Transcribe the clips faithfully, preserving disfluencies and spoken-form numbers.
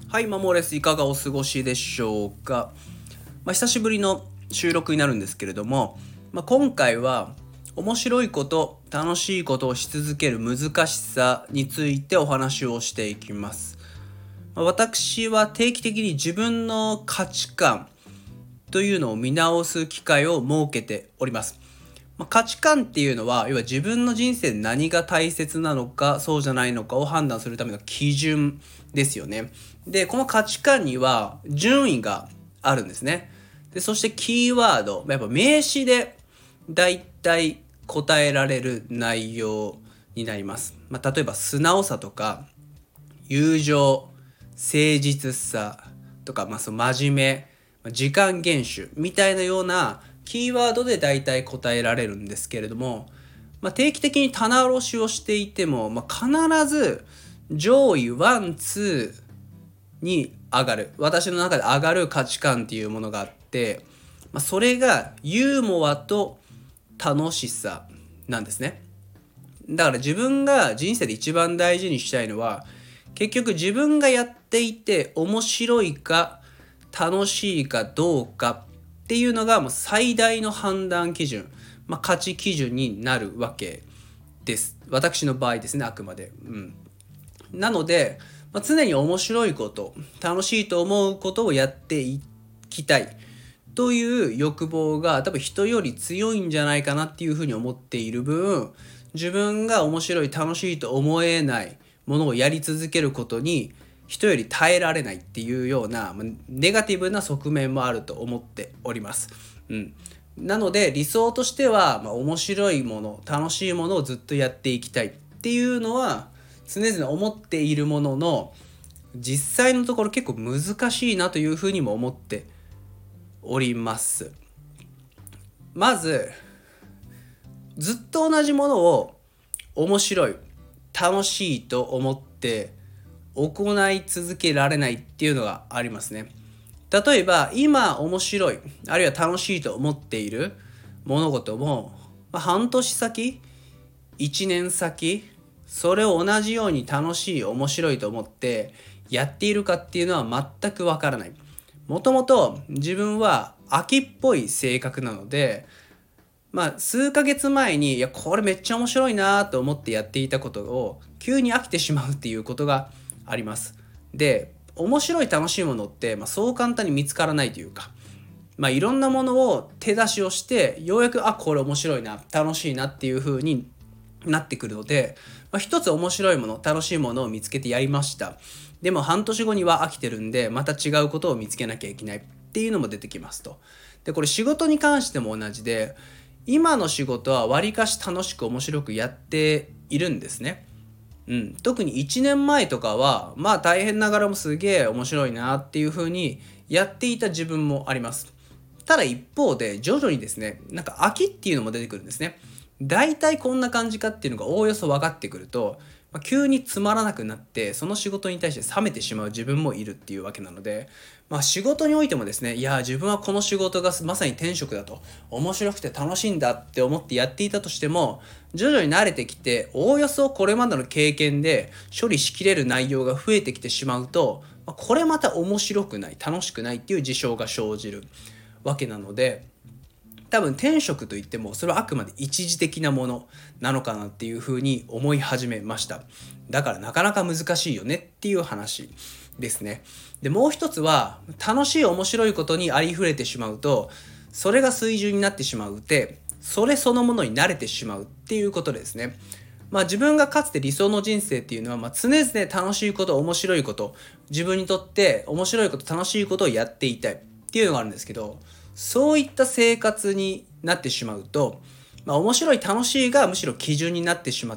はい、マモーレスいかがお過ごしでしょうか。まあ、久しぶりの収録になるんですけれども、まあ、今回は面白いこと、楽しいことをし続ける難しさについてお話をしていきます。まあ、私は定期的に自分の価値観というのを見直す機会を設けております。まあ、価値観っていうのは、要は自分の人生で何が大切なのか、そうじゃないのかを判断するための基準ですよね。で、この価値観には順位があるんですね。で、そしてキーワード、やっぱ名詞でだいたい答えられる内容になります。まあ、例えば素直さとか友情、誠実さとか、まあ、その真面目、時間厳守みたいなようなキーワードでだいたい答えられるんですけれども、まあ、定期的に棚卸しをしていても、まあ、必ず上位ワン、ツーに上がる、私の中で上がる価値観っていうものがあって、まあ、それがユーモアと楽しさなんですね。だから自分が人生で一番大事にしたいのは、結局自分がやっていて面白いか楽しいかどうかっていうのがもう最大の判断基準、まあ、価値基準になるわけです。私の場合ですね、あくまで。うん、なので、まあ、常に面白いこと、楽しいと思うことをやっていきたいという欲望が多分人より強いんじゃないかなっていうふうに思っている分、自分が面白い、楽しいと思えないものをやり続けることに人より耐えられないっていうようなネガティブな側面もあると思っております。うん、なので理想としては、まあ、面白いもの、楽しいものをずっとやっていきたいっていうのは常々思っているものの、実際のところ結構難しいなというふうにも思っております。まずずっと同じものを面白い、楽しいと思って行い続けられないっていうのがありますね。例えば今面白い、あるいは楽しいと思っている物事も、まあ、半年先、いちねん先、それを同じように楽しい、面白いと思ってやっているかっていうのは全くわからない。もともと自分は秋っぽい性格なので、まあ数ヶ月前にいやこれめっちゃ面白いなと思ってやっていたことを急に飽きてしまうっていうことがあります。で、面白い楽しいものって、まあ、そう簡単に見つからないというか、まあ、いろんなものを手出しをしてようやくあこれ面白いな、楽しいなっていう風になってくるので、まあ、一つ面白いもの、楽しいものを見つけてやりました。でも半年後には飽きてるんでまた違うことを見つけなきゃいけないっていうのも出てきますと。でこれ仕事に関しても同じで、今の仕事はわりかし楽しく面白くやっているんですね。うん、特にいちねんまえとかはまあ大変ながらもすげえ面白いなっていう風にやっていた自分もあります。ただ一方で徐々にですね、なんか飽きっていうのも出てくるんですね。だいたいこんな感じかっていうのがおおよそ分かってくると、まあ、急につまらなくなってその仕事に対して冷めてしまう自分もいるっていうわけなので、まあ、仕事においてもですね、いや自分はこの仕事がまさに天職だと、面白くて楽しいんだって思ってやっていたとしても、徐々に慣れてきておおよそこれまでの経験で処理しきれる内容が増えてきてしまうと、これまた面白くない、楽しくないっていう事象が生じるわけなので、多分天職といってもそれはあくまで一時的なものなのかなっていうふうに思い始めました。だからなかなか難しいよねっていう話ですね。でもう一つは、楽しい面白いことにありふれてしまうとそれが水準になってしまうて、それそのものに慣れてしまうっていうことですね。まあ自分がかつて理想の人生っていうのは、まあ常々楽しいこと、面白いこと、自分にとって面白いこと、楽しいことをやっていたいっていうのがあるんですけど、そういった生活になってしまうと、まあ、面白い楽しいがむしろ基準になってしまって、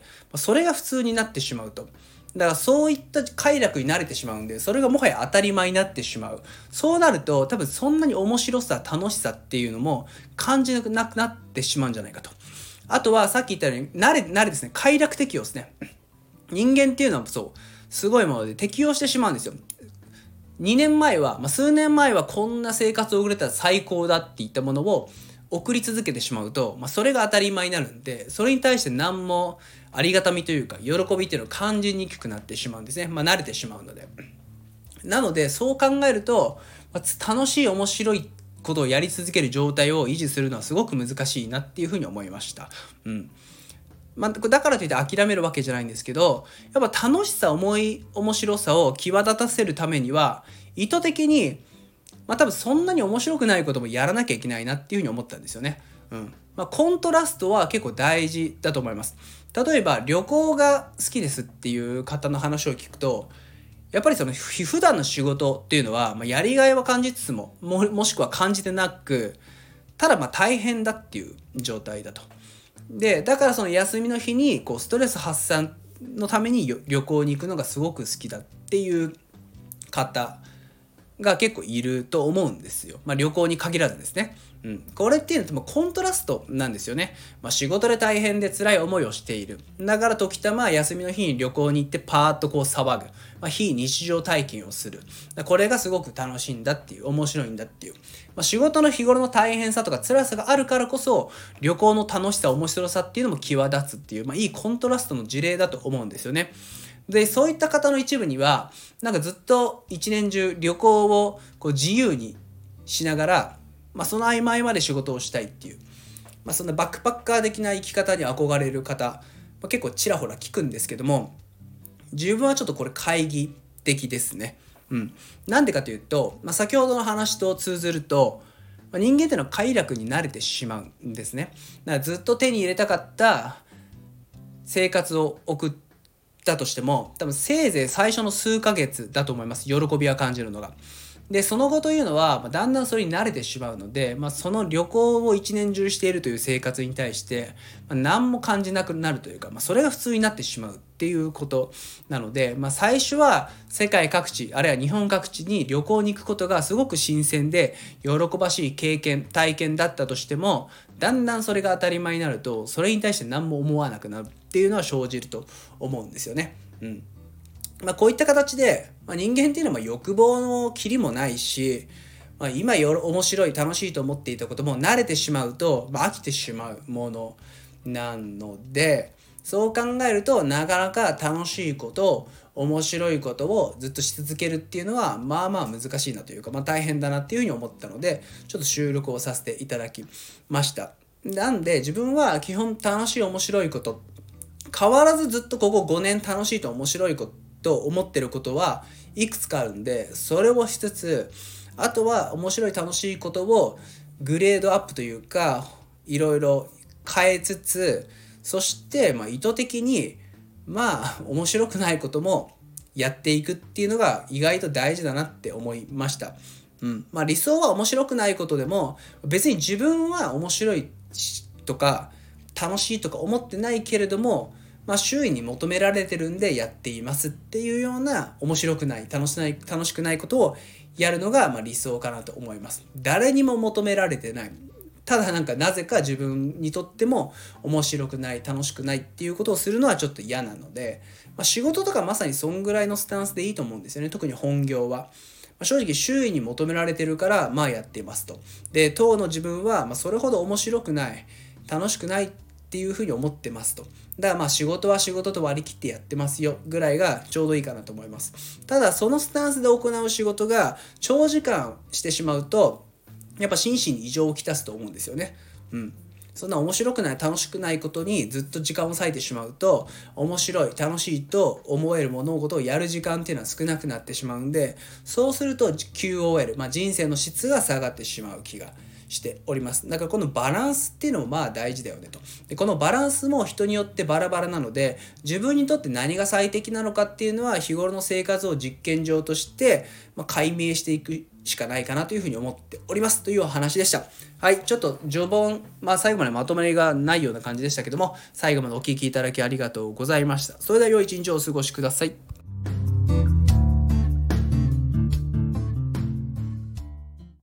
それが普通になってしまうと。だからそういった快楽に慣れてしまうんで、それがもはや当たり前になってしまう。そうなると多分そんなに面白さ、楽しさっていうのも感じなくなってしまうんじゃないかと。あとはさっき言ったように慣れ、慣れですね。快楽適応ですね。人間っていうのはそう、すごいもので適応してしまうんですよ。にねんまえは、まあ、数年前はこんな生活を送れたら最高だっていったものを送り続けてしまうと、まあ、それが当たり前になるんで、それに対して何もありがたみというか喜びっていうのを感じにくくなってしまうんですね。まあ、慣れてしまうので。 なのでそう考えると、まあ、楽しい面白いことをやり続ける状態を維持するのはすごく難しいなっていうふうに思いました。うんまあ、だからといって諦めるわけじゃないんですけど、やっぱ楽しさ、思い面白さを際立たせるためには意図的に、まあ、多分そんなに面白くないこともやらなきゃいけないなっていうふうに思ったんですよね。うんまあ、コントラストは結構大事だと思います。例えば旅行が好きですっていう方の話を聞くと、やっぱりその普段の仕事っていうのは、まあ、やりがいは感じつつも、も、もしくは感じてなく、ただまあ大変だっていう状態だと。で、だからその休みの日にこうストレス発散のために旅行に行くのがすごく好きだっていう方が結構いると思うんですよ。まあ、旅行に限らずですね。うん、これっていうのってもうコントラストなんですよね。まあ、仕事で大変で辛い思いをしている。だから時たま休みの日に旅行に行ってパーッとこう騒ぐ。まあ、非日常体験をする。これがすごく楽しいんだっていう、面白いんだっていう。まあ、仕事の日頃の大変さとか辛さがあるからこそ、旅行の楽しさ、面白さっていうのも際立つっていう、まあ、いいコントラストの事例だと思うんですよね。で、そういった方の一部には、なんかずっと一年中旅行をこう自由にしながら、まあ、その合間合間で仕事をしたいっていう、まあ、そんなバックパッカー的な生き方に憧れる方、まあ、結構ちらほら聞くんですけども、自分はちょっとこれ懐疑的ですね。うん。なんでかというと、まあ、先ほどの話と通ずると、まあ、人間っていうのは快楽に慣れてしまうんですね。だからずっと手に入れたかった生活を送ってだとしても多分せいぜい最初の数ヶ月だと思います。喜びは感じるのが。でその後というのは、まあ、だんだんそれに慣れてしまうので、まあ、その旅行を一年中しているという生活に対して、まあ、何も感じなくなるというか、まあ、それが普通になってしまうっていうことなので、まあ、最初は世界各地あるいは日本各地に旅行に行くことがすごく新鮮で喜ばしい経験体験だったとしても、だんだんそれが当たり前になるとそれに対して何も思わなくなるっていうのは生じると思うんですよね。うんまあ、こういった形で、まあ、人間っていうのは欲望のキリもないし、まあ、今よ面白い楽しいと思っていたことも慣れてしまうと、まあ、飽きてしまうものなので、そう考えるとなかなか楽しいこと面白いことをずっとし続けるっていうのはまあまあ難しいなというか、まあ、大変だなっていうふうに思ったのでちょっと収録をさせていただきました。なんで自分は基本楽しい面白いこと変わらずずっとここごねん楽しいと面白いことと思ってることはいくつかあるんで、それをしつつあとは面白い楽しいことをグレードアップというかいろいろ変えつつ、そしてまあ意図的にまあ面白くないこともやっていくっていうのが意外と大事だなって思いました。うんまあ、理想は面白くないことでも別に自分は面白いとか楽しいとか思ってないけれども、まあ、周囲に求められてるんでやっていますっていうような面白くない楽しない、楽しくないことをやるのがまあ理想かなと思います。誰にも求められてない。ただなんかなぜか自分にとっても面白くない楽しくないっていうことをするのはちょっと嫌なので、まあ、仕事とかまさにそんぐらいのスタンスでいいと思うんですよね。特に本業は。正直周囲に求められてるからまあやっていますと。で当の自分はまあそれほど面白くない楽しくないっていうふうに思ってますと。だからまあ仕事は仕事と割り切ってやってますよぐらいがちょうどいいかなと思います。ただそのスタンスで行う仕事が長時間してしまうとやっぱ心身に異常をきたすと思うんですよね。うん。そんな面白くない楽しくないことにずっと時間を割いてしまうと面白い楽しいと思える物事をやる時間っていうのは少なくなってしまうんで、そうすると キューオーエル、まあ、人生の質が下がってしまう気がしております。だからこのバランスっていうのもまあ大事だよねと。でこのバランスも人によってバラバラなので自分にとって何が最適なのかっていうのは日頃の生活を実験上としてまあ解明していくしかないかなというふうに思っておりますというお話でした。はい、ちょっと序盤、まあ最後までまとまりがないような感じでしたけども、最後までお聞きいただきありがとうございました。それでは良い一日をお過ごしください。